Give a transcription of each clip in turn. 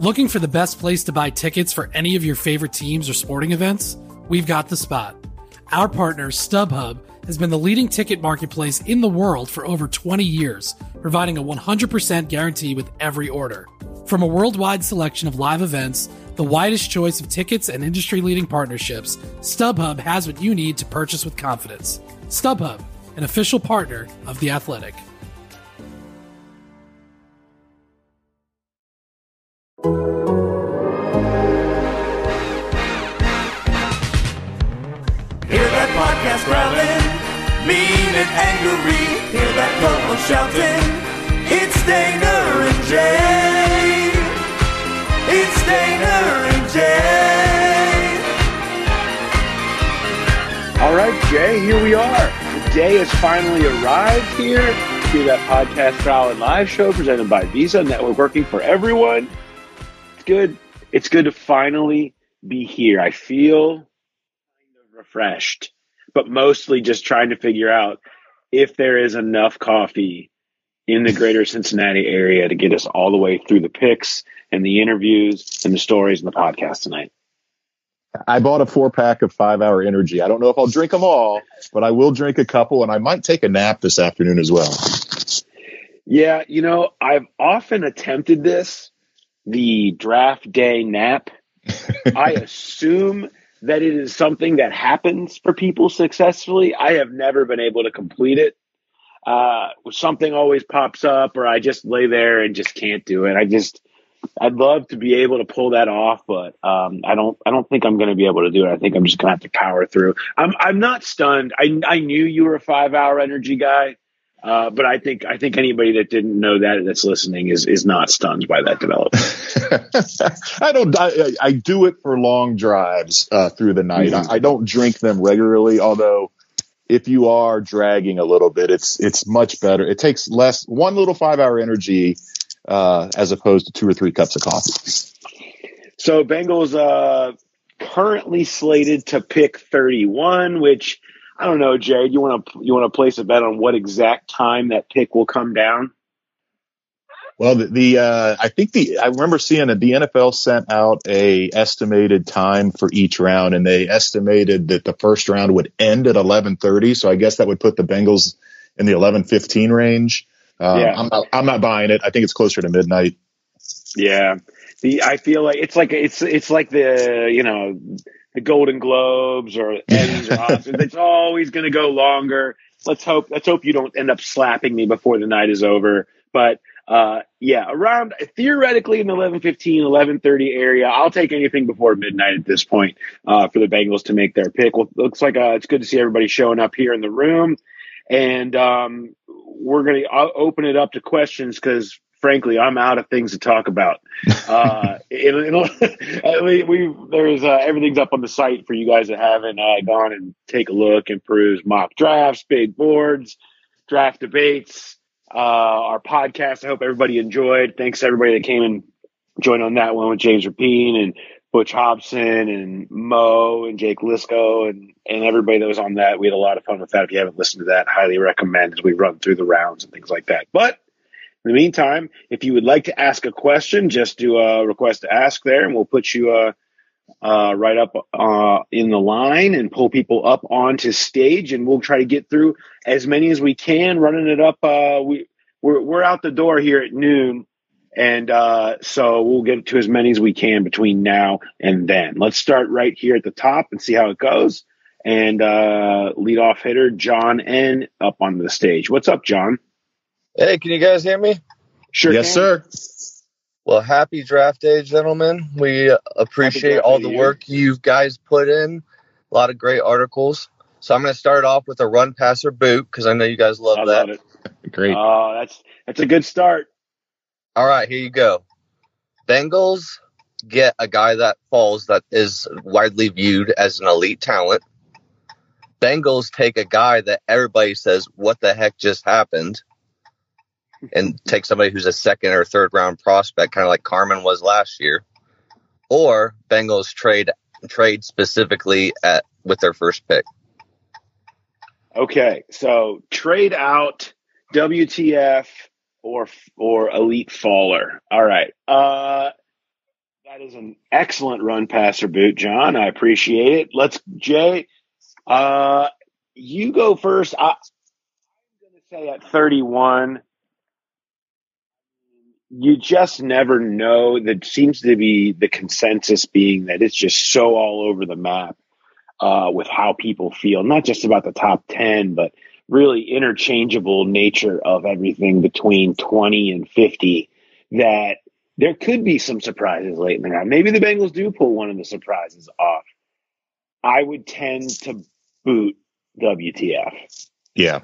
Looking for the best place to buy tickets for any of your favorite teams or sporting events? We've got the spot. Our partner, StubHub, has been the leading ticket marketplace in the world for over 20 years, providing a 100% guarantee with every order. From a worldwide selection of live events, the widest choice of tickets and industry-leading partnerships, StubHub has what you need to purchase with confidence. StubHub, an official partner of The Athletic. Hear that podcast growling, mean and angry. Hear that co-host shouting, it's Dana and Jay. It's Dana and Jay. All right, Jay, here we are. The day has finally arrived here to that podcast growling live show presented by Visa, network working for everyone. It's good. It's good to finally be here. I feel refreshed, but mostly just trying to figure out if there is enough coffee in the greater Cincinnati area to get us all the way through the picks and the interviews and the stories and the podcast tonight. I bought a 4-pack of 5 Hour Energy. I don't know if I'll drink them all, but I will drink a couple, and I might take a nap this afternoon as well. Yeah, you know, I've often attempted this, the draft day nap. I assume that it is something that happens for people successfully. I have never been able to complete it. Something always pops up, or I just lay there and just can't do it. I'd love to be able to pull that off, but I don't think I'm going to be able to do it. I think I'm just going to have to power through. I'm not stunned. I knew you were a 5 Hour Energy guy, but I think anybody that didn't know that's listening is not stunned by that development. I do it for long drives through the night. Mm-hmm. I don't drink them regularly, although if you are dragging a little bit, it's much better. It takes less, one little 5 Hour Energy as opposed to 2 or 3 cups of coffee. So Bengals currently slated to pick 31, which I don't know, Jay. You want to place a bet on what exact time that pick will come down? Well, I remember seeing that the NFL sent out a estimated time for each round, and they estimated that the first round would end at 11:30. So I guess that would put the Bengals in the 11:15 range. I'm not buying it. I think it's closer to midnight. Yeah, I feel like it's like the Golden Globes or Emmys or Oscars. It's always going to go longer. Let's hope you don't end up slapping me before the night is over. But around theoretically in the 11:15, 11:30 area, I'll take anything before midnight at this point for the Bengals to make their pick. Well, looks like it's good to see everybody showing up here in the room, and we're going to open it up to questions because, frankly, I'm out of things to talk about. There's everything's up on the site for you guys that haven't gone and take a look and peruse mock drafts, big boards, draft debates. Our podcast, I hope everybody enjoyed. Thanks to everybody that came and joined on that one with James Rapine and Butch Hobson and Mo and Jake Lisco and everybody that was on that. We had a lot of fun with that. If you haven't listened to that, highly recommend as we run through the rounds and things like that. But in the meantime, if you would like to ask a question, just do a request to ask there, and we'll put you right up in the line and pull people up onto stage, and we'll try to get through as many as we can, running it up. We're out the door here at noon, and so we'll get to as many as we can between now and then. Let's start right here at the top and see how it goes. And leadoff hitter John N. up on the stage. What's up, John? Hey, can you guys hear me? Sure. Yes, sir. Well, happy draft day, gentlemen. We appreciate all the work you guys put in. A lot of great articles. So I'm going to start off with a run, pass, or boot because I know you guys love that. Love it. Great. Oh, that's a good start. All right, here you go. Bengals get a guy that falls that is widely viewed as an elite talent. Bengals take a guy that everybody says, what the heck just happened? And take somebody who's a second or third round prospect, kind of like Carmen was last year. Or Bengals trade specifically with their first pick. Okay, so trade out WTF or elite faller. All right. is an excellent run passer boot, John. I appreciate it. Jay, you go first. I'm going to say at 31, you just never know. That seems to be the consensus being that it's just so all over the map with how people feel, not just about the top 10, but really interchangeable nature of everything between 20 and 50, that there could be some surprises late in the round. Maybe the Bengals do pull one of the surprises off. I would tend to boot WTF. Yeah.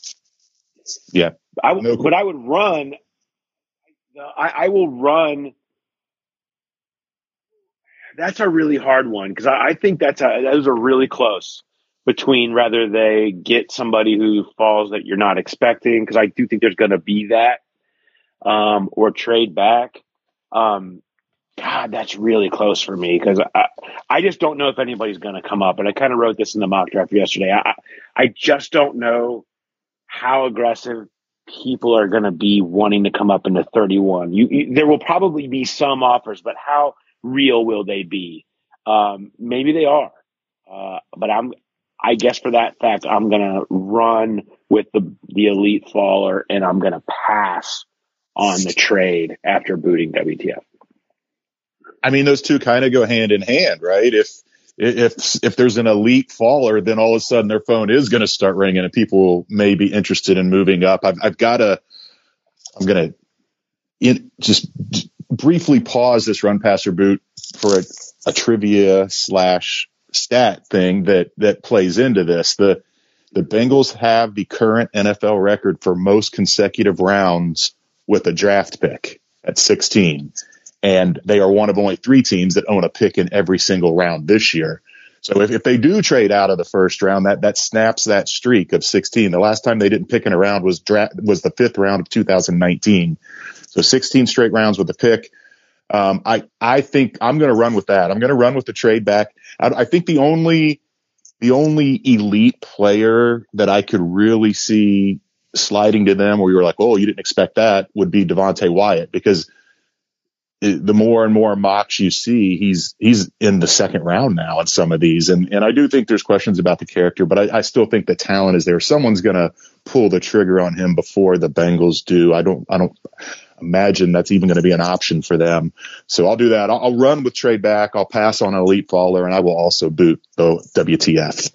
But I would run. I will run. That's a really hard one because I think those are really close between whether they get somebody who falls that you're not expecting, because I do think there's going to be that, or trade back. God, that's really close for me because I just don't know if anybody's going to come up. And I kind of wrote this in the mock draft yesterday. I just don't know how aggressive people are going to be wanting to come up into 31. There will probably be some offers, but how real will they be? Maybe they are. But I guess for that fact, I'm going to run with the elite faller, and I'm going to pass on the trade after booting WTF. I mean, those two kind of go hand in hand, right? If there's an elite faller, then all of a sudden their phone is going to start ringing and people may be interested in moving up. I'm going to just briefly pause this run passer boot for a trivia / stat thing that plays into this. The Bengals have the current NFL record for most consecutive rounds with a draft pick at 16. And they are one of only 3 teams that own a pick in every single round this year. So if they do trade out of the first round, that snaps that streak of 16. The last time they didn't pick in a round was the 5th round of 2019. So 16 straight rounds with a pick. I think I'm going to run with that. I'm going to run with the trade back. I think the only elite player that I could really see sliding to them where you're like, oh, you didn't expect that, would be Devontae Wyatt, because the more and more mocks you see, he's in the 2nd round now in some of these. And I do think there's questions about the character, but I still think the talent is there. Someone's going to pull the trigger on him before the Bengals do. I don't imagine that's even going to be an option for them. So I'll do that. I'll run with trade back. I'll pass on an elite faller, and I will also boot the WTF.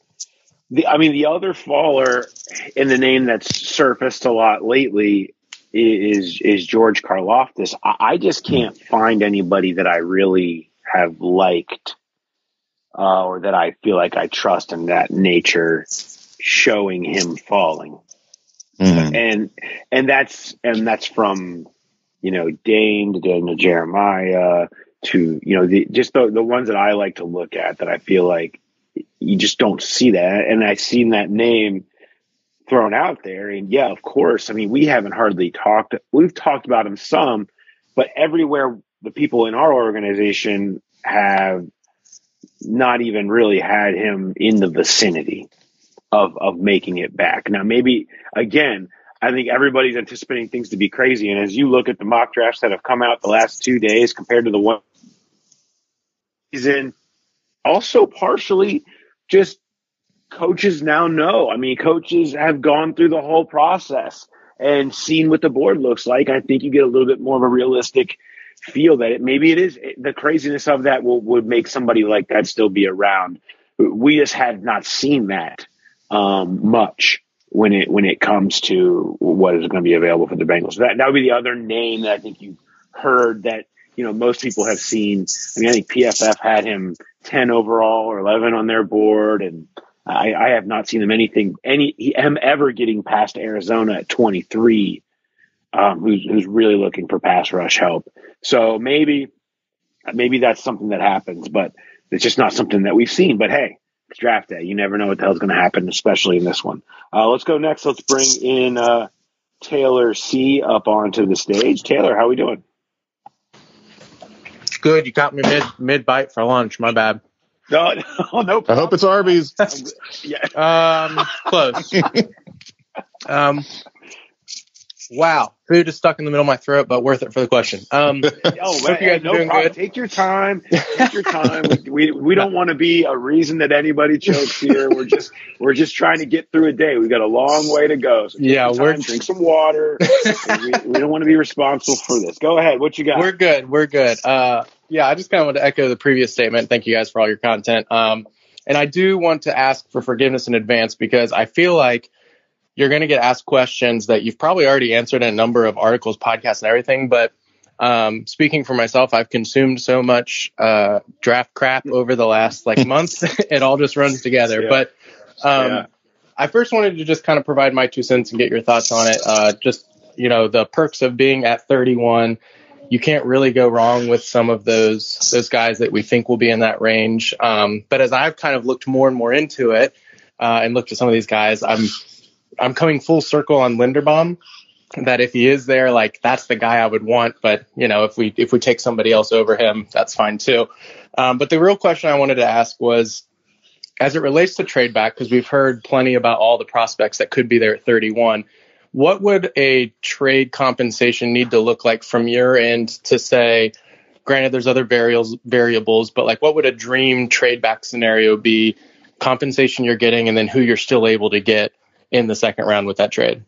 The other faller in the name that's surfaced a lot lately is George Karlaftis. I just can't find anybody that I really have liked or that I feel like I trust in that nature showing him falling. Mm-hmm. And that's from, Dame to Daniel Jeremiah to, the ones that I like to look at that I feel like you just don't see that. And I've seen that name thrown out there. And yeah, of course. I mean, we've talked about him some, but everywhere the people in our organization have not even really had him in the vicinity of making it back. Now, maybe again, I think everybody's anticipating things to be crazy. And as you look at the mock drafts that have come out the last 2 days compared to the one he's in, also partially just coaches now know. I mean, coaches have gone through the whole process and seen what the board looks like. I think you get a little bit more of a realistic feel that maybe it is the craziness of that would make somebody like that still be around. We just had not seen that much when it comes to what is going to be available for the Bengals. So that would be the other name that I think you heard that, most people have seen. I mean, I think PFF had him 10 overall or 11 on their board, and I have not seen him ever getting past Arizona at 23, who's really looking for pass rush help. So maybe that's something that happens, but it's just not something that we've seen. But hey, it's draft day. You never know what the hell's going to happen, especially in this one. Let's go next. Let's bring in Taylor C. up onto the stage. Taylor, how are we doing? Good. You caught me mid bite for lunch. My bad. No problem. I hope it's Arby's. Yeah. Close. Wow. Food is stuck in the middle of my throat, but worth it for the question. Oh, hope you guys are no doing problem. good. Take your time. Take your time. We don't want to be a reason that anybody chokes here. We're just trying to get through a day. We've got a long way to go. So take Yeah, your time, drink some water. we don't want to be responsible for this. Go ahead. What you got? We're good. Yeah, I just kind of want to echo the previous statement. Thank you guys for all your content. And I do want to ask for forgiveness in advance because I feel like you're going to get asked questions that you've probably already answered in a number of articles, podcasts, and everything. But speaking for myself, I've consumed so much draft crap over the last month. It all just runs together. Yeah. But I first wanted to just kind of provide my 2 cents and get your thoughts on it. The perks of being at 31. You can't really go wrong with some of those guys that we think will be in that range. But as I've kind of looked more and more into it and looked at some of these guys, I'm coming full circle on Linderbaum, that if he is there, that's the guy I would want. But, if we take somebody else over him, that's fine too. But the real question I wanted to ask was, as it relates to trade back, because we've heard plenty about all the prospects that could be there at 31, what would a trade compensation need to look like from your end to say, granted, there's other variables, but what would a dream trade back scenario be, compensation you're getting, and then who you're still able to get in the second round with that trade?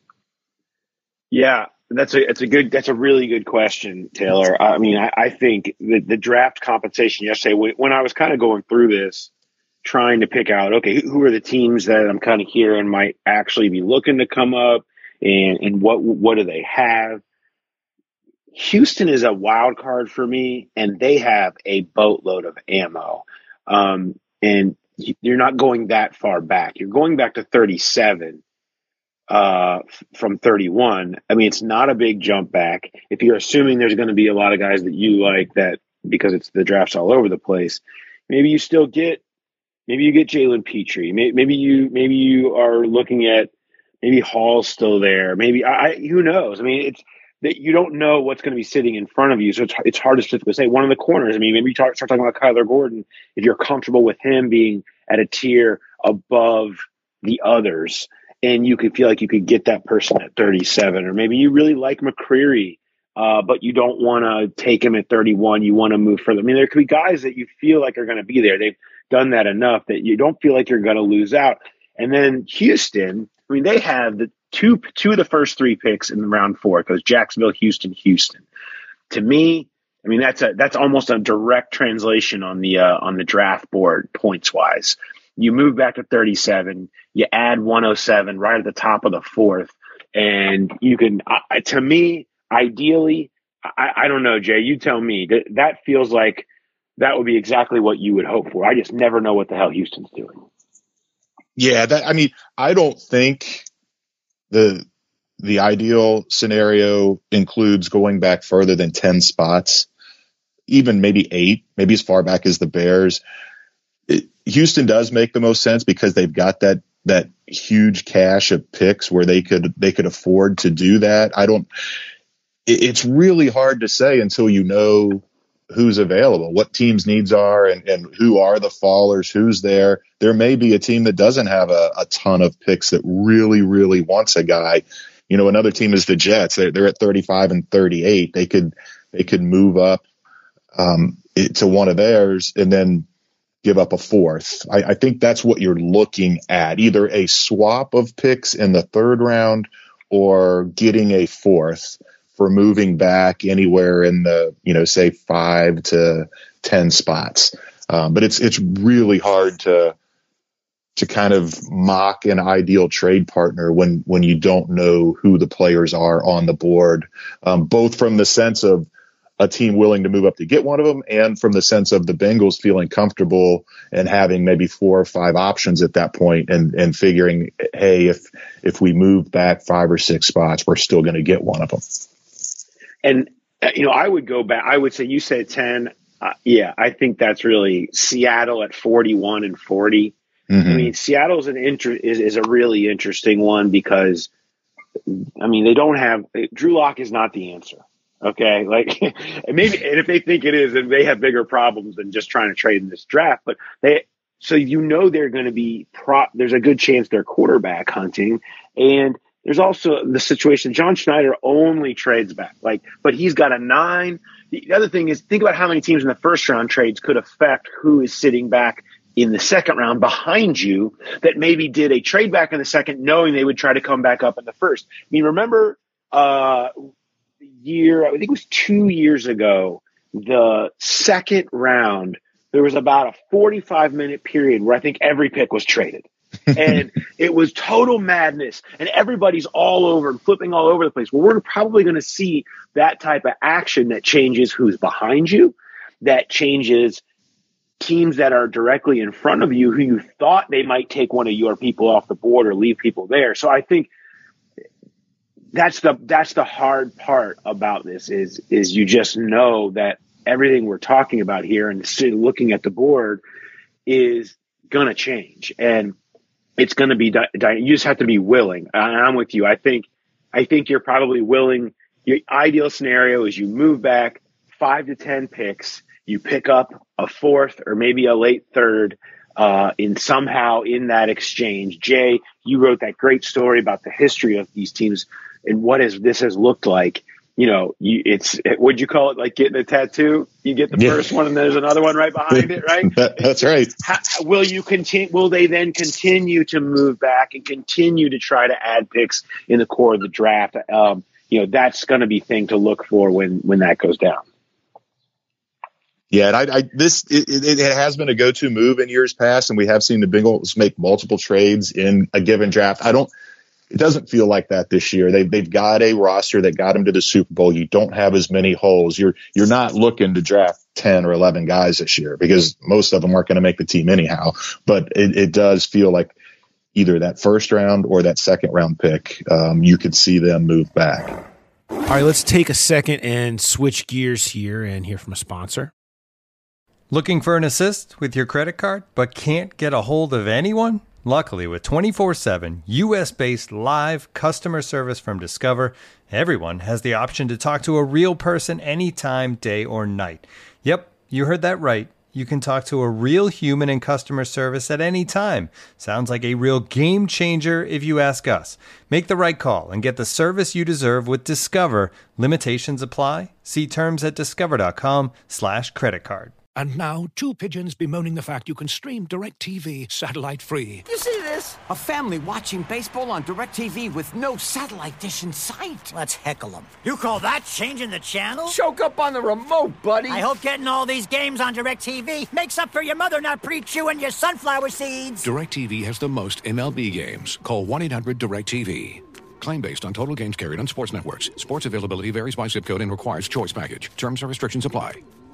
Yeah, that's a really good question, Taylor. I mean, I think the draft compensation yesterday, when I was kind of going through this, trying to pick out, okay, who are the teams that I'm kind of hearing might actually be looking to come up, and what do they have? Houston is a wild card for me, and they have a boatload of ammo. And you're not going that far back. You're going back to 37 from 31. I mean, it's not a big jump back. If you're assuming there's going to be a lot of guys that you like that because it's the draft's all over the place, maybe you get Jalen Petrie. Maybe you are looking at maybe Hall's still there. Maybe who knows? I mean, it's that you don't know what's going to be sitting in front of you, so it's hard to specifically say. One of the corners. I mean, maybe you start talking about Kyler Gordon if you're comfortable with him being at a tier above the others, and you could feel like you could get that person at 37, or maybe you really like McCreary, but you don't want to take him at 31. You want to move further. I mean, there could be guys that you feel like are going to be there. They've done that enough that you don't feel like you're going to lose out. And then Houston, I mean, they have the two of the first 3 picks in round 4. It goes Jacksonville, Houston. To me, I mean, that's almost a direct translation on the draft board points wise. You move back to 37, you add 107 right at the top of the 4th, and you can. To me, ideally, I don't know, Jay. You tell me. That feels like that would be exactly what you would hope for. I just never know what the hell Houston's doing. Yeah, I don't think the ideal scenario includes going back further than 10 spots, even maybe 8, maybe as far back as the Bears. Houston does make the most sense because they've got that huge cache of picks where they could afford to do that. It's really hard to say until you know who's available, what teams' needs are, and who are the fallers, who's there. There may be a team that doesn't have a ton of picks that really, really wants a guy. Another team is the Jets. They're at 35 and 38. They could move up to one of theirs and then give up a 4th. I think that's what you're looking at, either a swap of picks in the 3rd round or getting a 4th for moving back anywhere in the, say 5 to 10 spots. But it's really hard to kind of mock an ideal trade partner when you don't know who the players are on the board, both from the sense of a team willing to move up to get one of them and from the sense of the Bengals feeling comfortable and having maybe 4 or 5 options at that point and figuring, hey, if we move back 5 or 6 spots, we're still going to get one of them. And, I would go back. I would say you said 10. Yeah, I think that's really Seattle at 41 and 40. Mm-hmm. I mean, Seattle's is a really interesting one because, I mean, they don't have Drew Lock is not the answer. Okay, and if they think it is, then they have bigger problems than just trying to trade in this draft. But they're going to be there's a good chance they're quarterback hunting, and there's also the situation. John Schneider only trades back, but he's got a 9. The other thing is, think about how many teams in the first round trades could affect who is sitting back in the second round behind you that maybe did a trade back in the second, knowing they would try to come back up in the first. I mean, remember I think it was 2 years ago, the second round, there was about a 45-minute period where I think every pick was traded. And it was total madness, and everybody's all over and flipping all over the place. Well, we're probably going to see that type of action that changes who's behind you, that changes teams that are directly in front of you who you thought they might take one of your people off the board or leave people there. So I think that's the hard part about this is you just know that everything we're talking about here and looking at the board is going to change, and it's going to be you just have to be willing. I'm with you. I think you're probably willing. Your ideal scenario is you move back 5 to 10 picks, you pick up a 4th or maybe a late 3rd in that exchange. Jay, you wrote that great story about the history of these teams and this has looked like. You know, what'd you call it? Like getting a tattoo? You get the first one and there's another one right behind it, right? That's right. Will they then continue to move back and continue to try to add picks in the core of the draft? That's going to be thing to look for when that goes down. Yeah, and it has been a go-to move in years past, and we have seen the Bengals make multiple trades in a given draft. It doesn't feel like that this year. They've got a roster that got them to the Super Bowl. You don't have as many holes. You're not looking to draft 10 or 11 guys this year because most of them aren't going to make the team anyhow. But it does feel like either that first round or that second round pick, you could see them move back. All right, let's take a second and switch gears here and hear from a sponsor. Looking for an assist with your credit card but can't get a hold of anyone? Luckily, with 24/7 U.S.-based live customer service from Discover, everyone has the option to talk to a real person anytime, day or night. Yep, you heard that right. You can talk to a real human in customer service at any time. Sounds like a real game changer if you ask us. Make the right call and get the service you deserve with Discover. Limitations apply. See terms at discover.com/creditcard. And now, 2 pigeons bemoaning the fact you can stream DirecTV satellite-free. You see this? A family watching baseball on DirecTV with no satellite dish in sight. Let's heckle them. You call that changing the channel? Choke up on the remote, buddy. I hope getting all these games on DirecTV makes up for your mother not pre-chewing your sunflower seeds. DirecTV has the most MLB games. Call 1-800-DirecTV. Claim based on total games carried on sports networks. Sports availability varies by zip code and requires choice package. Terms and restrictions apply.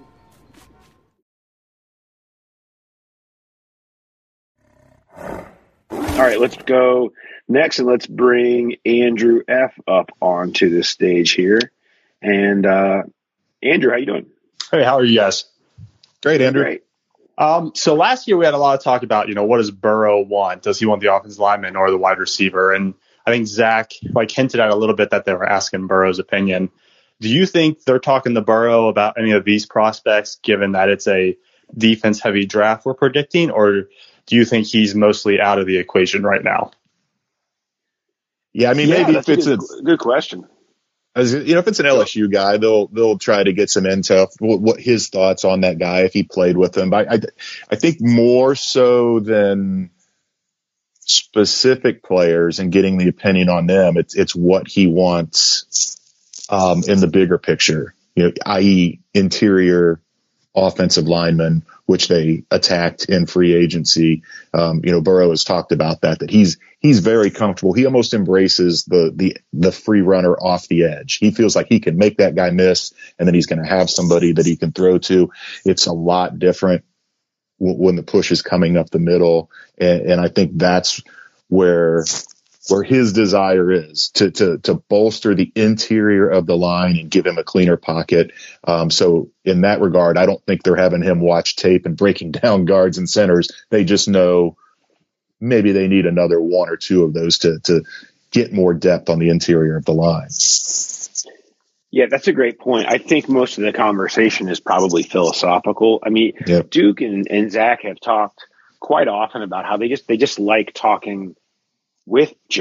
All right, let's go next, and let's bring Andrew F. up onto the stage here. And Andrew, how you doing? Hey, how are you guys? Great, Andrew. Great. So last year we had a lot of talk about, what does Burrow want? Does he want the offensive lineman or the wide receiver? And I think Zach hinted at a little bit that they were asking Burrow's opinion. Do you think they're talking to Burrow about any of these prospects, given that it's a defense-heavy draft we're predicting, or do you think he's mostly out of the equation right now? Yeah, I mean, maybe if it's a good question. If it's an LSU guy, they'll try to get some intel, what his thoughts on that guy if he played with him. But I think more so than specific players and getting the opinion on them, it's what he wants in the bigger picture, i.e. interior offensive linemen, which they attacked in free agency. Burrow has talked about that he's very comfortable. He almost embraces the free runner off the edge. He feels like he can make that guy miss, and then he's going to have somebody that he can throw to. It's a lot different when the push is coming up the middle. And I think that's where his desire is to bolster the interior of the line and give him a cleaner pocket. So in that regard, I don't think they're having him watch tape and breaking down guards and centers. They just know maybe they need another 1 or 2 of those to get more depth on the interior of the line. Yeah, that's a great point. I think most of the conversation is probably philosophical. I mean, yep. Duke and Zach have talked quite often about how they just like talking with Joe.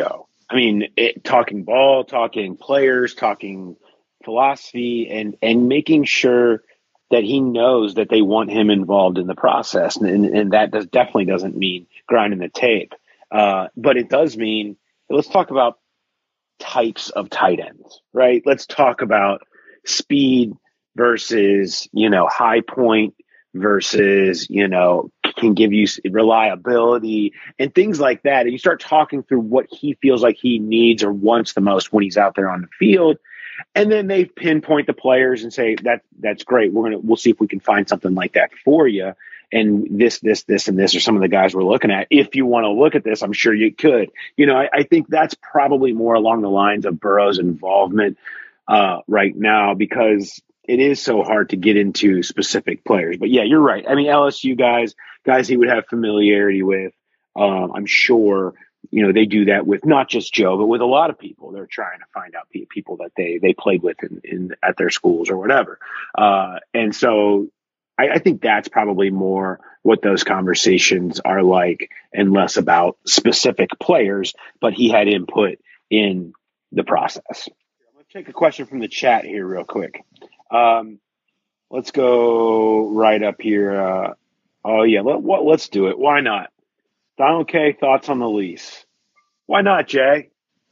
I mean, talking ball, talking players, talking philosophy, and making sure that he knows that they want him involved in the process. And that definitely doesn't mean grinding the tape. But it does mean, let's talk about types of tight ends, right? Let's talk about speed versus, high point versus, can give you reliability and things like that. And you start talking through what he feels like he needs or wants the most when he's out there on the field. And then they pinpoint the players and say, that's great. We'll see if we can find something like that for you. And this, and this are some of the guys we're looking at. If you want to look at this, I'm sure you could. I think that's probably more along the lines of Burrow's involvement right now, because it is so hard to get into specific players. But yeah, you're right. I mean, LSU guys he would have familiarity with. I'm sure, they do that with not just Joe, but with a lot of people. They're trying to find out people that they played with at their schools or whatever. And so I think that's probably more what those conversations are like, and less about specific players, but he had input in the process. I'm going to take a question from the chat here real quick. Let's go right up here. Let's do it. Why not? Donald K., thoughts on the lease? Why not, Jay?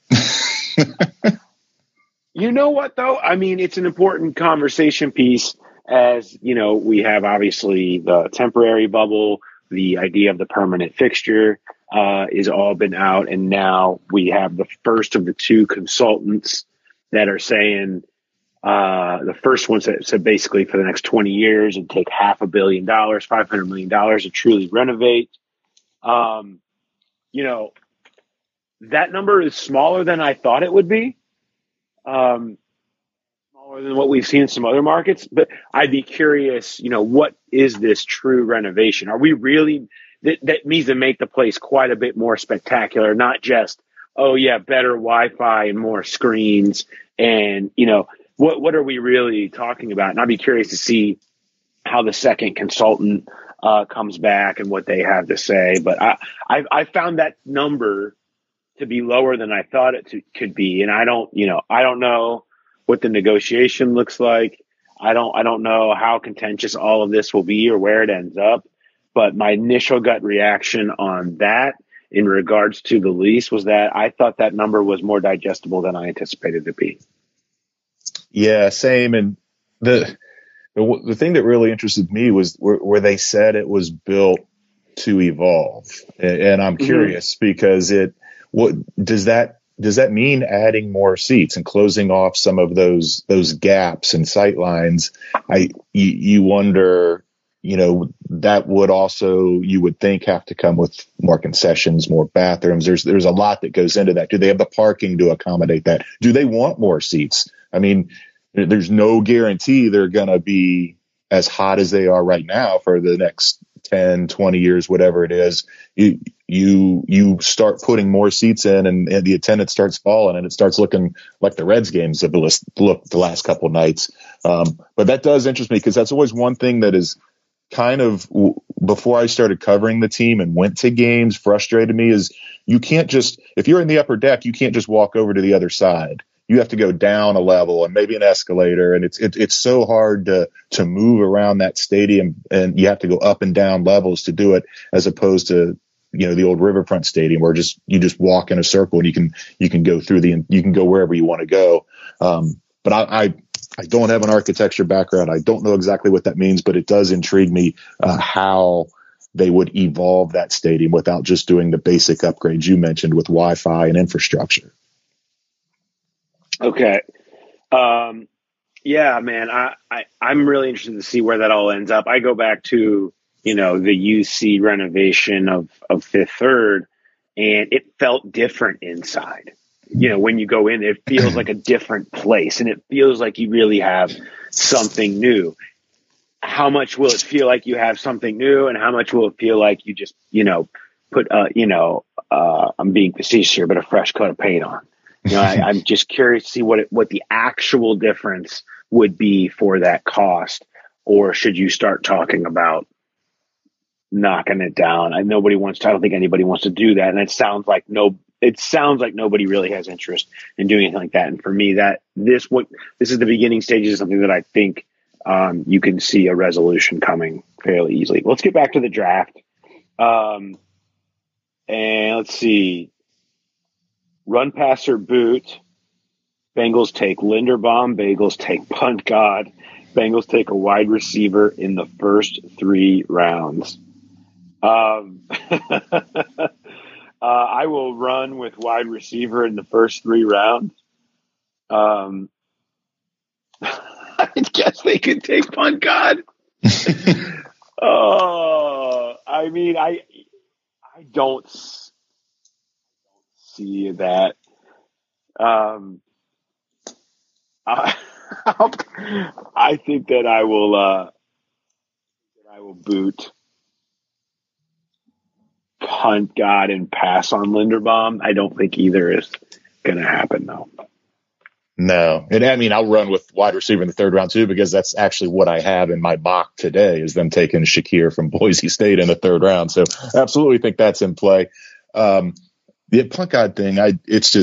You know what, though? I mean, it's an important conversation piece, as, we have obviously the temporary bubble, the idea of the permanent fixture is all been out, and now we have the first of the two consultants that are saying the first one said basically for the next 20 years and take $500 million, $500 million to truly renovate. That number is smaller than I thought it would be. Smaller than what we've seen in some other markets, but I'd be curious, what is this true renovation? Are we really, that needs to make the place quite a bit more spectacular, not just, better Wi-Fi and more screens and, what are we really talking about? And I'd be curious to see how the second consultant comes back and what they have to say. But I found that number to be lower than I thought it could be. And I don't know what the negotiation looks like. I don't know how contentious all of this will be or where it ends up. But my initial gut reaction on that in regards to the lease was that I thought that number was more digestible than I anticipated it to be. Yeah, same. And the thing that really interested me was where they said it was built to evolve. And I'm curious because what does that mean, adding more seats and closing off some of those gaps and sight lines? You wonder, that would also, you would think, have to come with more concessions, more bathrooms. There's a lot that goes into that. Do they have the parking to accommodate that? Do they want more seats? I mean, there's no guarantee they're going to be as hot as they are right now for the next 10, 20 years, whatever it is. You start putting more seats in and the attendance starts falling and it starts looking like the Reds games have looked the last couple of nights. But that does interest me because that's always one thing that is kind of, before I started covering the team and went to games, frustrated me is you can't just, if you're in the upper deck, you can't just walk over to the other side. You have to go down a level and maybe an escalator. And it's so hard to move around that stadium, and you have to go up and down levels to do it, as opposed to, the old Riverfront Stadium where you just walk in a circle and you can go through you can go wherever you want to go. But I don't have an architecture background. I don't know exactly what that means, but it does intrigue me, how they would evolve that stadium without just doing the basic upgrades you mentioned with Wi-Fi and infrastructure. Okay. Yeah, man, I'm really interested to see where that all ends up. I go back to, the UC renovation of Fifth Third, and it felt different inside. When you go in, it feels like a different place, and it feels like you really have something new. How much will it feel like you have something new, and how much will it feel like you just, put, I'm being facetious here, but a fresh coat of paint on? I'm just curious to see what the actual difference would be for that cost, or should you start talking about knocking it down? I don't think anybody wants to do that, and it sounds like it sounds like nobody really has interest in doing anything like that. And for me, this is the beginning stages of something that I think you can see a resolution coming fairly easily. Let's get back to the draft. And let's see. Run, passer, boot. Bengals take Linderbaum. Bengals take punt god. Bengals take a wide receiver in the first 3 rounds. I will run with wide receiver in the first 3 rounds. I guess they could take punt god. I mean, I don't see that. I think that I will boot punt god and pass on Linderbaum. I don't think either is going to happen, though. No. And I mean, I'll run with wide receiver in the 3rd round too, because that's actually what I have in my mock today is them taking Shakir from Boise State in the 3rd round. So absolutely think that's in play. The punt god thing, I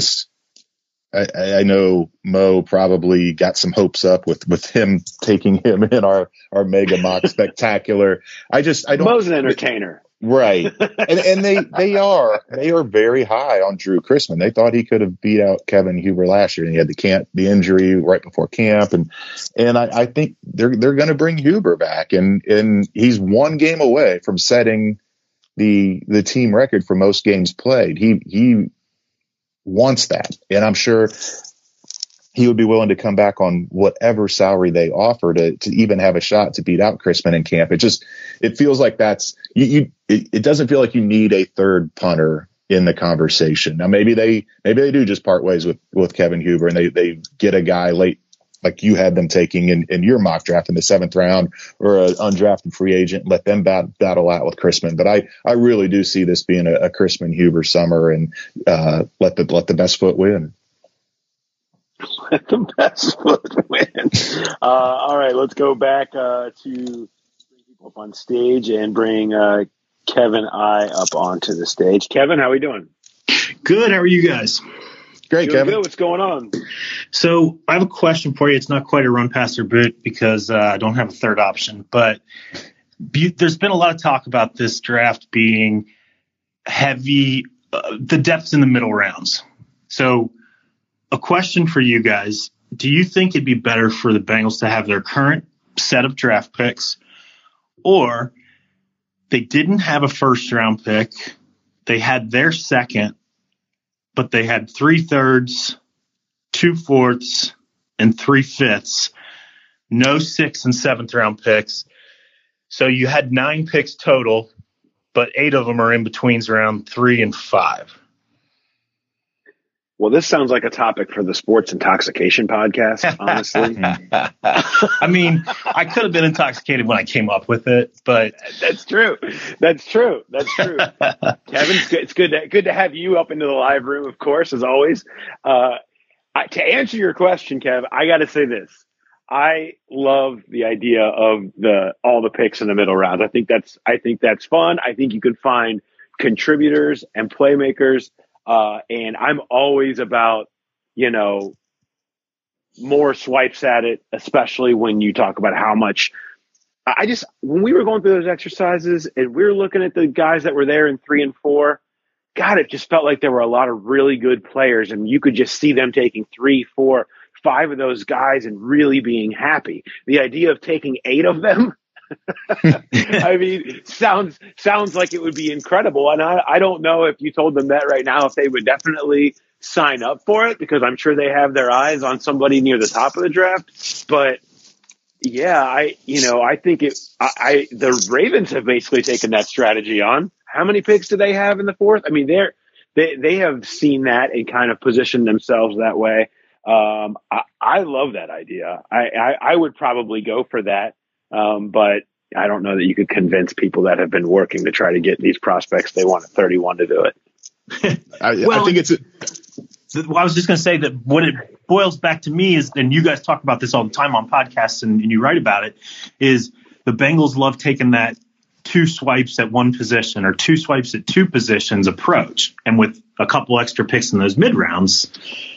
know Mo probably got some hopes up with him taking him in our mega mock spectacular. I don't. Mo's an entertainer. Right. And they are very high on Drew Chrisman. They thought he could have beat out Kevin Huber last year, and he had the injury right before camp. And I think they're going to bring Huber back, and he's 1 game away from setting the team record for most games played. He wants that, and I'm sure he would be willing to come back on whatever salary they offer to even have a shot to beat out Chrisman in camp. It feels like that's it doesn't feel like you need a 3rd punter in the conversation. Now maybe they do just part ways with Kevin Huber, and they get a guy late like you had them taking in your mock draft in the 7th round, or an undrafted free agent, let them battle out with Chrisman. But I really do see this being a Chrisman Huber summer, and let the best foot win. Let the best foot win. All right, let's go back to bring people up on stage and bring Kevin I up onto the stage. Kevin, how are we doing? Good. How are you guys? Great, Kevin. Good. What's going on? So I have a question for you. It's not quite a run, pass, or boot because I don't have a 3rd option. But there's been a lot of talk about this draft being heavy, the depths in the middle rounds. So a question for you guys. Do you think it'd be better for the Bengals to have their current set of draft picks, or they didn't have a 1st-round pick, they had their 2nd, but they had 3 thirds, 2 fourths, and 3 fifths, no 6th and 7th round picks. So you had 9 picks total, but 8 of them are in betweens around 3 and 5. Well, this sounds like a topic for the Sports Intoxication podcast, honestly. I mean, I could have been intoxicated when I came up with it, but That's true. Kevin, it's good to have you up into the live room, of course, as always. To answer your question, Kev, I got to say this. I love the idea of all the picks in the middle rounds. I think that's fun. I think you can find contributors and playmakers. And I'm always about, more swipes at it, especially when you talk about how much when we were going through those exercises and we were looking at the guys that were there in 3 and 4, God, it just felt like there were a lot of really good players, and you could just see them taking 3, 4, 5 of those guys and really being happy. The idea of taking 8 of them, I mean, sounds like it would be incredible. And I don't know if you told them that right now, if they would definitely sign up for it, because I'm sure they have their eyes on somebody near the top of the draft. But yeah, I think the Ravens have basically taken that strategy on. How many picks do they have in the 4th? I mean, they have seen that and kind of positioned themselves that way. I love that idea. I would probably go for that. But I don't know that you could convince people that have been working to try to get these prospects they want at 31 to do it. I think it's I was just going to say that what it boils back to me is, and you guys talk about this all the time on podcasts and you write about it, is the Bengals love taking that two swipes at one position or two swipes at two positions approach. And with a couple extra picks in those mid rounds,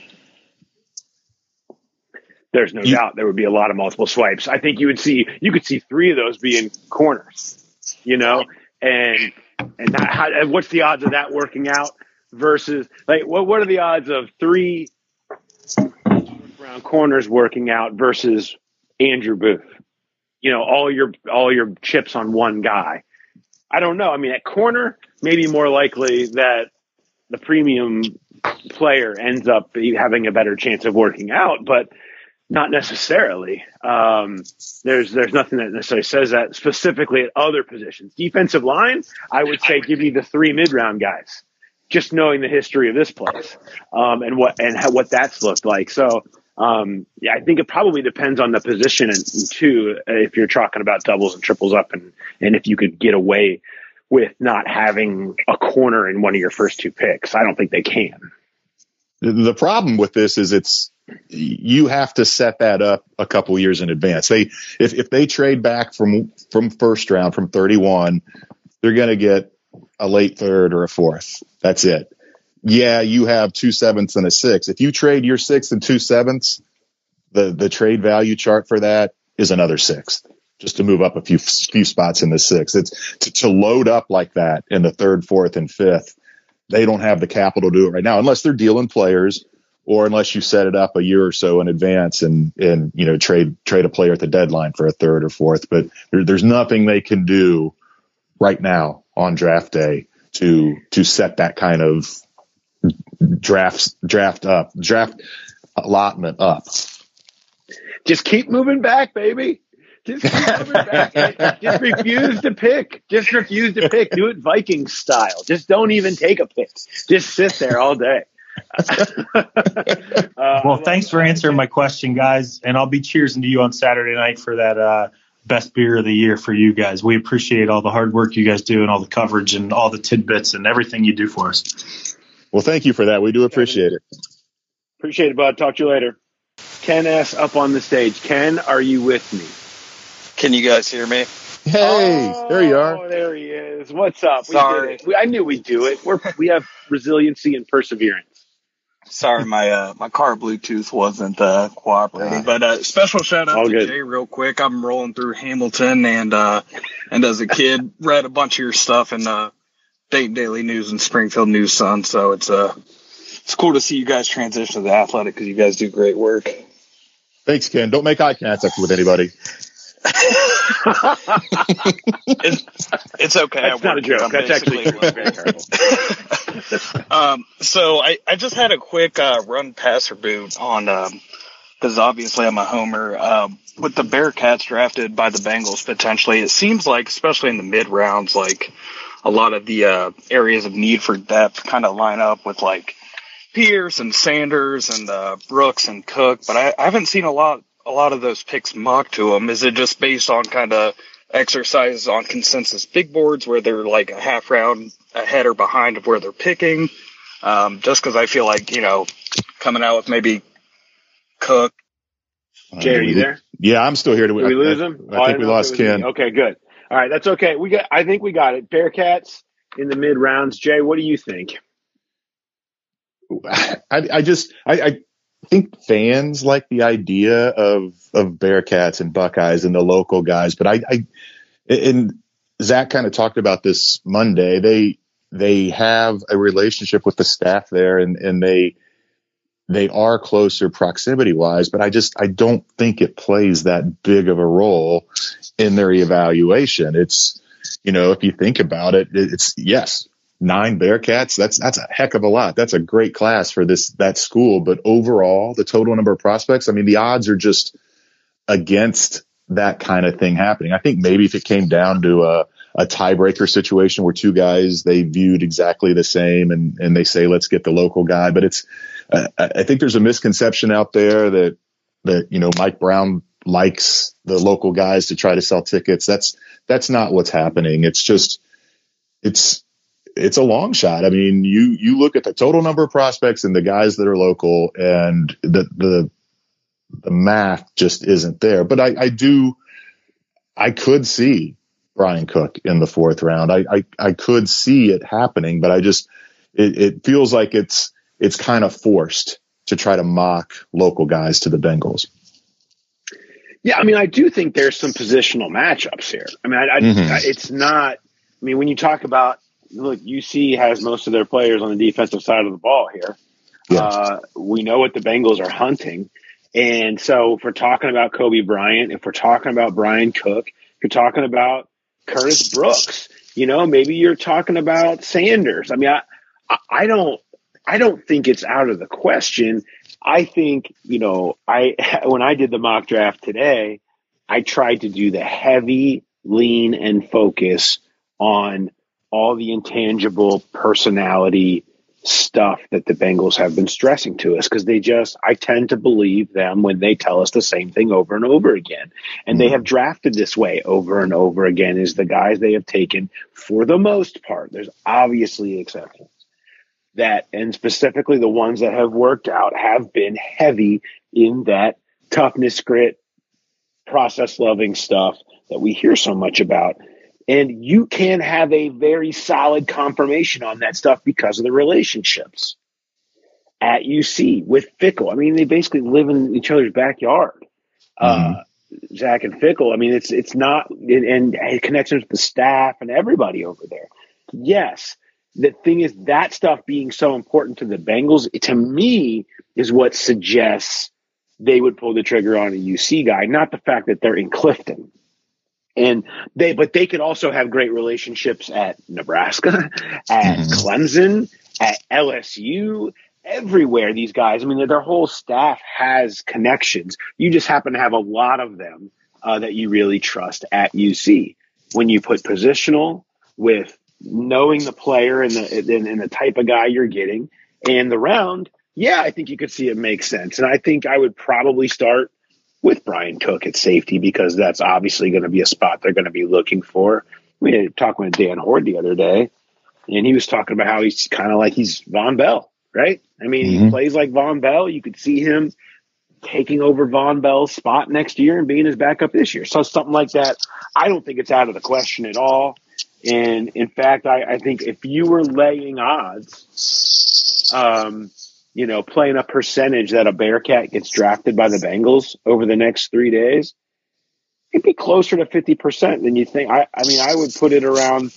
there's no doubt there would be a lot of multiple swipes. I think you could see 3 of those being corners, and what's the odds of that working out versus like what are the odds of 3 round corners working out versus Andrew Booth? All your chips on one guy. I don't know. I mean, at corner, maybe more likely that the premium player ends up having a better chance of working out, but not necessarily. There's nothing that necessarily says that specifically at other positions. Defensive line, I would say give me the 3 mid-round guys, just knowing the history of this place and what that's looked like. So, I think it probably depends on the position and too, if you're talking about doubles and triples up and if you could get away with not having a corner in one of your first 2 picks. I don't think they can. The problem with this is you have to set that up a couple years in advance. If they trade back from first round, from 31, they're going to get a late third or a fourth. That's it. Yeah, you have 2 7ths and a 6. If you trade your 6 and 2 7ths, the trade value chart for that is another 6th, just to move up a few spots in the 6. It's to load up like that in the 3rd, 4th, and 5th. They don't have the capital to do it right now, unless they're dealing players, or unless you set it up a year or so in advance and trade a player at the deadline for a 3rd or 4th. But there's nothing they can do right now on draft day to set that kind of draft allotment up. Just keep moving back, baby. Just keep moving back. Just refuse to pick. Do it Viking style. Just don't even take a pick. Just sit there all day. Well, thanks for answering my question, guys. And I'll be cheersing to you on Saturday night for that best beer of the year for you guys. We appreciate all the hard work you guys do and all the coverage and all the tidbits and everything you do for us. Well, thank you for that. We do appreciate it. Appreciate it, bud. Talk to you later. Ken S. up on the stage. Ken, are you with me? Can you guys hear me? Hey, there you are. Oh, there he is. What's up? Sorry. I knew we'd do it. We have resiliency and perseverance. Sorry, my car Bluetooth wasn't cooperating. But special shout out to Jay real quick. I'm rolling through Hamilton and as a kid read a bunch of your stuff in Dayton Daily News and Springfield News Sun. So it's cool to see you guys transition to the Athletic because you guys do great work. Thanks, Ken. Don't make eye contact with anybody. It's okay. That's not a joke. That's actually very terrible. So I just had a quick run passer boot on because obviously I'm a homer. With the Bearcats drafted by the Bengals potentially, it seems like, especially in the mid rounds, like a lot of the areas of need for depth kind of line up with like Pierce and Sanders and Brooks and Cook, but I haven't seen a lot of those picks mocked to them. Is it just based on kind of exercises on consensus big boards where they're like a half round ahead or behind of where they're picking? Just because I feel like, coming out with maybe Cook. Jay, are you there? Yeah, I'm still here. Did we lose him? I think we lost Ken. Okay, good. All right, that's okay. I think we got it. Bearcats in the mid rounds. Jay, what do you think? I think fans like the idea of Bearcats and Buckeyes and the local guys, but and Zach kind of talked about this Monday. They have a relationship with the staff there, and they are closer proximity wise, but I don't think it plays that big of a role in their evaluation. It's, if you think about it, it's 9 Bearcats. That's a heck of a lot. That's a great class for that school. But overall, the total number of prospects, I mean, the odds are just against that kind of thing happening. I think maybe if it came down to a tiebreaker situation where 2 guys they viewed exactly the same and they say, let's get the local guy. But it's, I think there's a misconception out there that Mike Brown likes the local guys to try to sell tickets. That's not what's happening. It's just, it's a long shot. I mean, you look at the total number of prospects and the guys that are local, and the math just isn't there. But I could see Brian Cook in the 4th round. I could see it happening, but it feels like it's kind of forced to try to mock local guys to the Bengals. Yeah, I mean, I do think there's some positional matchups here. I mean, it's not. I mean, when you talk about, look, UC has most of their players on the defensive side of the ball here. Yeah. We know what the Bengals are hunting. And so if we're talking about Kobe Bryant, if we're talking about Brian Cook, if you're talking about Curtis Brooks, maybe you're talking about Sanders. I mean, I don't think it's out of the question. I think, when I did the mock draft today, I tried to do the heavy lean and focus on all the intangible personality stuff that the Bengals have been stressing to us, because I tend to believe them when they tell us the same thing over and over again. And they have drafted this way over and over again, is the guys they have taken for the most part. There's obviously exceptions. And specifically the ones that have worked out have been heavy in that toughness, grit, process loving stuff that we hear so much about. And you can have a very solid confirmation on that stuff because of the relationships at UC with Fickell. I mean, they basically live in each other's backyard. Zach and Fickell. I mean, it's not, and connections with the staff and everybody over there. Yes. The thing is, that stuff being so important to the Bengals, to me, is what suggests they would pull the trigger on a UC guy, not the fact that they're in Clifton. But they could also have great relationships at Nebraska, at Clemson, at LSU, everywhere. These guys, I mean, their whole staff has connections. You just happen to have a lot of them that you really trust at UC. When you put positional with knowing the player and the type of guy you're getting and the round, yeah, I think you could see it make sense. And I think I would probably start with Brian Cook at safety, because that's obviously going to be a spot they're going to be looking for. We were talking with Dan Horde the other day, and he was talking about how he's kind of like he's Von Bell, right? I mean, he plays like Von Bell. You could see him taking over Von Bell's spot next year and being his backup this year. So something like that, I don't think it's out of the question at all. And in fact, I think if you were laying odds, playing a percentage that a Bearcat gets drafted by the Bengals over the next 3 days, it'd be closer to 50% than you think. I mean, I would put it around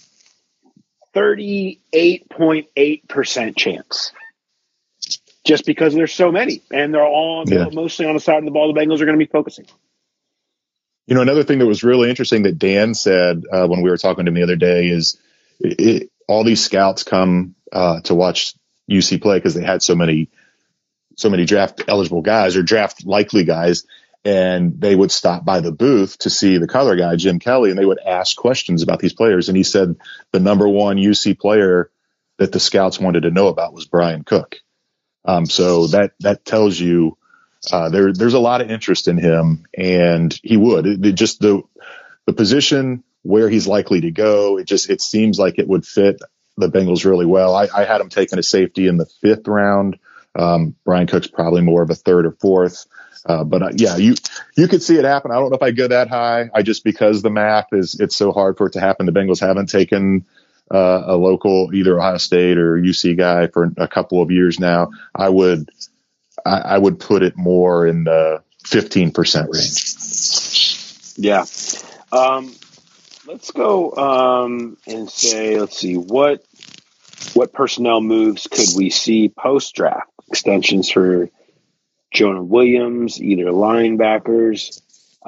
38.8% chance, just because there's so many, and they're all mostly on the side of the ball the Bengals are going to be focusing. Another thing that was really interesting that Dan said when we were talking to him the other day is all these scouts come to watch UC play because they had so many draft eligible guys or draft likely guys, and they would stop by the booth to see the color guy, Jim Kelly, and they would ask questions about these players. And he said the number one UC player that the scouts wanted to know about was Brian Cook. So that tells you there's a lot of interest in him, and he would. The position where he's likely to go, it seems like it would fit the Bengals really well. I had him taking a safety in the 5th round. Brian Cook's probably more of a 3rd or 4th. But you could see it happen. I don't know if I'd go that high. Because the math it's so hard for it to happen. The Bengals haven't taken a local, either Ohio State or UC guy for a couple of years now. I would put it more in the 15% range. Yeah. Let's go and say, let's see, what personnel moves could we see post-draft? Extensions for Jonah Williams, either linebackers,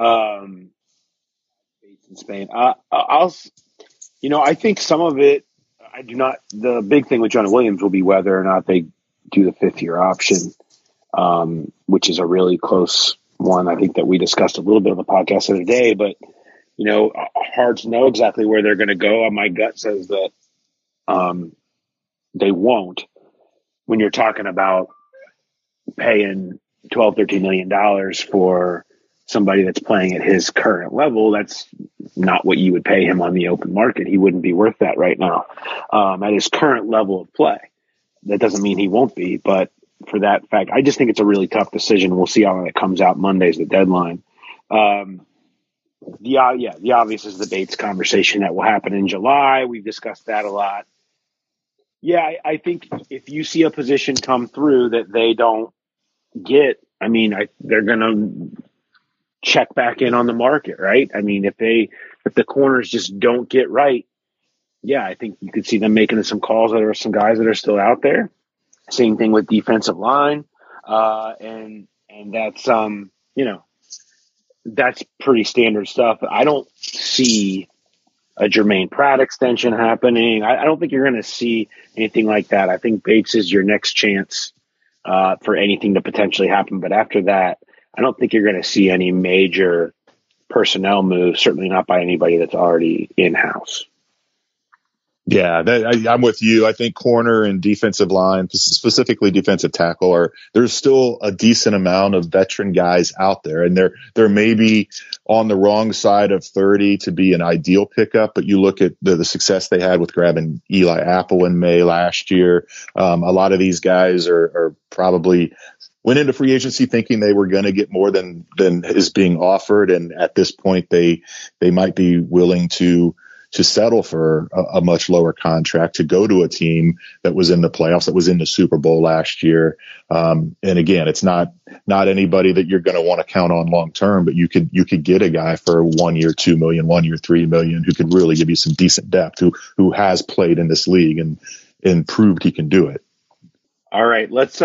Bates in Spain. I think some of it, I do not. The big thing with Jonah Williams will be whether or not they do the 5th-year option, which is a really close one. I think that we discussed a little bit on the podcast the other day, but hard to know exactly where they're going to go. My gut says that they won't. When you're talking about paying $12, $13 million for somebody that's playing at his current level, that's not what you would pay him on the open market. He wouldn't be worth that right now at his current level of play. That doesn't mean he won't be, but for that fact, I just think it's a really tough decision. We'll see how it comes out. Monday's the deadline. the obvious is the Bates conversation that will happen in July. We've discussed that a lot. Yeah, I think if you see a position come through that they don't get, they're going to check back in on the market, right? I mean, if the corners just don't get right, yeah, I think you could see them making some calls. There are some guys that are still out there. Same thing with defensive line, and that's that's pretty standard stuff. I don't see a Jermaine Pratt extension happening. I don't think you're going to see anything like that. I think Bates is your next chance for anything to potentially happen. But after that, I don't think you're going to see any major personnel moves, certainly not by anybody that's already in-house. Yeah, I'm with you. I think corner and defensive line, specifically defensive tackle, there's still a decent amount of veteran guys out there, and they're maybe on the wrong side of 30 to be an ideal pickup. But you look at the success they had with grabbing Eli Apple in May last year. A lot of these guys are probably went into free agency thinking they were going to get more than is being offered, and at this point they might be willing to settle for a much lower contract to go to a team that was in the playoffs, that was in the Super Bowl last year. And again, it's not anybody that you're going to want to count on long term, but you could get a guy for 1 year, $2 million, 1 year, $3 million, who could really give you some decent depth, who has played in this league and proved he can do it. All right, let's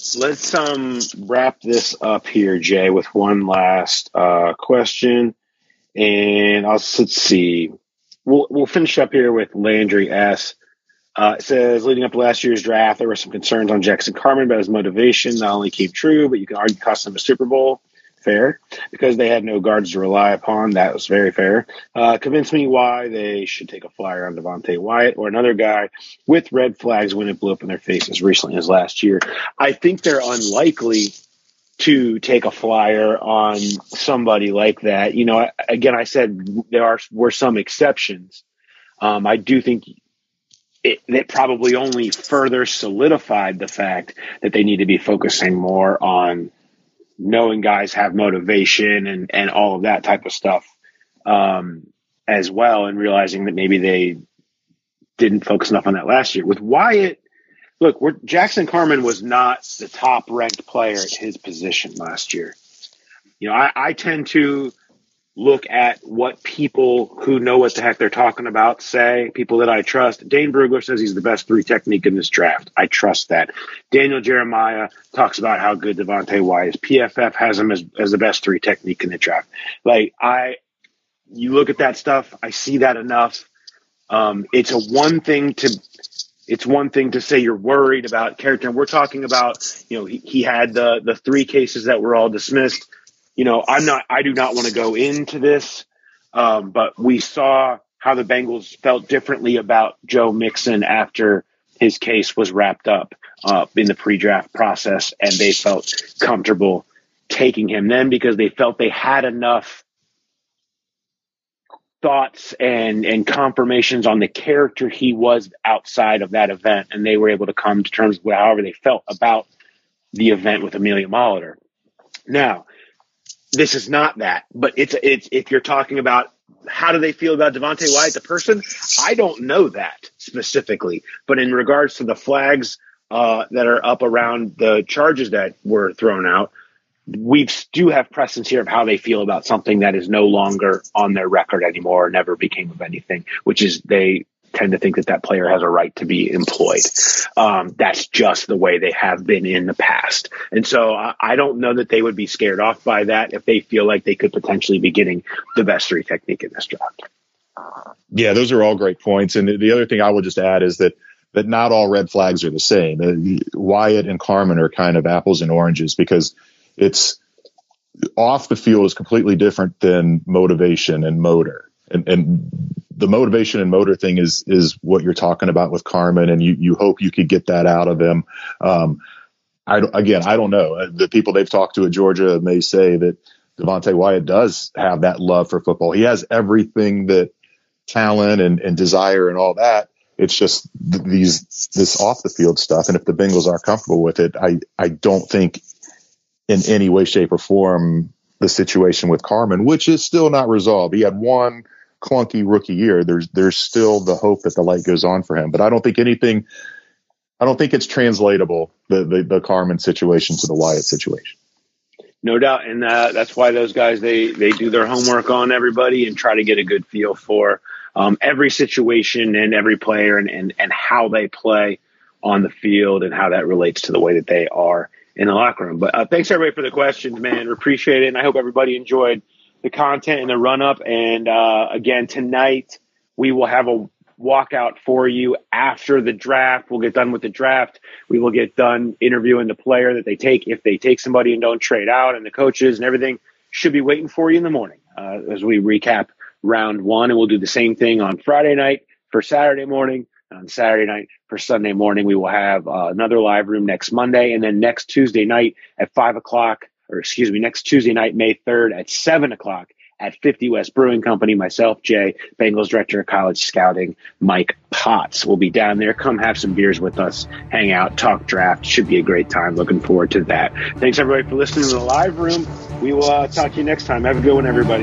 wrap this up here, Jay, with one last question, and let's see. We'll finish up here with Landry S. It says, leading up to last year's draft, there were some concerns on Jackson Carman about his motivation. Not only came true, but you can argue cost them a Super Bowl. Fair. Because they had no guards to rely upon. That was very fair. Convince me why they should take a flyer on Devontae Wyatt or another guy with red flags when it blew up in their face as recently as last year. I think they're unlikely to take a flyer on somebody like that. You know, again, I said were some exceptions. I do think it probably only further solidified the fact that they need to be focusing more on knowing guys have motivation and all of that type of stuff as well, and realizing that maybe they didn't focus enough on that last year. With Wyatt, look, Jackson Carman was not the top-ranked player at his position last year. You know, I tend to look at what people who know what the heck they're talking about say, people that I trust. Dane Brugler says he's the best 3 technique in this draft. I trust that. Daniel Jeremiah talks about how good Devontae Wyatt is. PFF has him as the best 3 technique in the draft. You look at that stuff, I see that enough. It's one thing to say you're worried about character. And we're talking about, you know, he had the 3 cases that were all dismissed. You know, I do not want to go into this, but we saw how the Bengals felt differently about Joe Mixon after his case was wrapped up in the pre-draft process, and they felt comfortable taking him then because they felt they had enough thoughts and confirmations on the character he was outside of that event, and they were able to come to terms with however they felt about the event with Amelia Molitor. Now, this is not that, but it's if you're talking about how do they feel about Devontae Wyatt, the person, I don't know that specifically. But in regards to the flags that are up around the charges that were thrown out, we do have precedence here of how they feel about something that is no longer on their record anymore or never became of anything, which is they tend to think that player has a right to be employed. That's just the way they have been in the past. And so I don't know that they would be scared off by that if they feel like they could potentially be getting the best 3 technique in this draft. Yeah, those are all great points. And the other thing I would just add is that not all red flags are the same. Wyatt and Carman are kind of apples and oranges because it's off the field is completely different than motivation and motor. And the motivation and motor thing is what you're talking about with Carman, and you hope you could get that out of him. I don't know. The people they've talked to at Georgia may say that Devontae Wyatt does have that love for football. He has everything that talent and desire and all that. It's just this off the field stuff. And if the Bengals are comfortable with it, I don't think in any way, shape, or form the situation with Carman, which is still not resolved. He had one clunky rookie year. There's still the hope that the light goes on for him, but I don't think it's translatable, the Carman situation to the Wyatt situation. No doubt. And that's why those guys, they do their homework on everybody and try to get a good feel for every situation and every player and how they play on the field and how that relates to the way that they are in the locker room. But thanks everybody for the questions, man. We appreciate it. And I hope everybody enjoyed the content and the run up. And again, tonight we will have a walkout for you after the draft. We'll get done with the draft. We will get done interviewing the player that they take. If they take somebody and don't trade out, and the coaches and everything should be waiting for you in the morning as we recap round one. And we'll do the same thing on Friday night for Saturday morning. On Saturday night for Sunday morning, we will have another live room next Monday. And then next Tuesday night at next Tuesday night, May 3rd at 7 o'clock at 50 West Brewing Company. Myself, Jay, Bengals Director of College Scouting, Mike Potts will be down there. Come have some beers with us, hang out, talk draft. Should be a great time. Looking forward to that. Thanks, everybody, for listening to the live room. We will talk to you next time. Have a good one, everybody.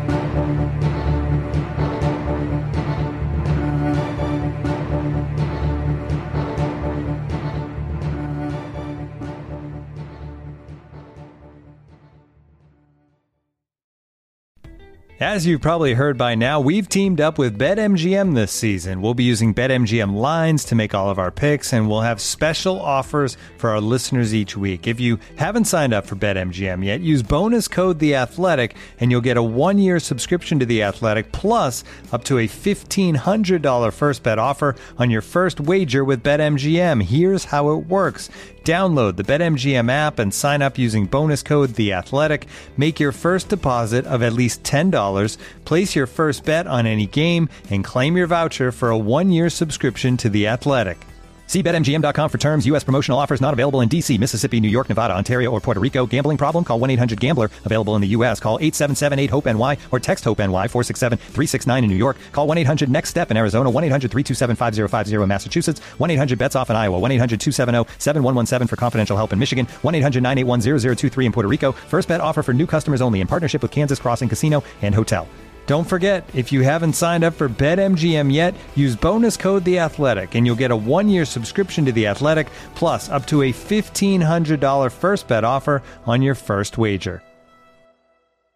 As you've probably heard by now, we've teamed up with BetMGM this season. We'll be using BetMGM lines to make all of our picks, and we'll have special offers for our listeners each week. If you haven't signed up for BetMGM yet, use bonus code The Athletic, and you'll get a 1-year subscription to The Athletic, plus up to a $1,500 first bet offer on your first wager with BetMGM. Here's how it works. Download the BetMGM app and sign up using bonus code The Athletic. Make your first deposit of at least $10. Place your first bet on any game and claim your voucher for a 1-year subscription to The Athletic. See BetMGM.com for terms. U.S. promotional offers not available in D.C., Mississippi, New York, Nevada, Ontario, or Puerto Rico. Gambling problem? Call 1-800-GAMBLER. Available in the U.S. Call 877-8-HOPE-NY or text HOPE-NY 467-369 in New York. Call 1-800-NEXT-STEP in Arizona. 1-800-327-5050 in Massachusetts. 1-800-BETS-OFF in Iowa. 1-800-270-7117 for confidential help in Michigan. 1-800-981-0023 in Puerto Rico. First bet offer for new customers only in partnership with Kansas Crossing Casino and Hotel. Don't forget, if you haven't signed up for BetMGM yet, use bonus code The Athletic, and you'll get a 1-year subscription to The Athletic, plus up to a $1,500 first bet offer on your first wager.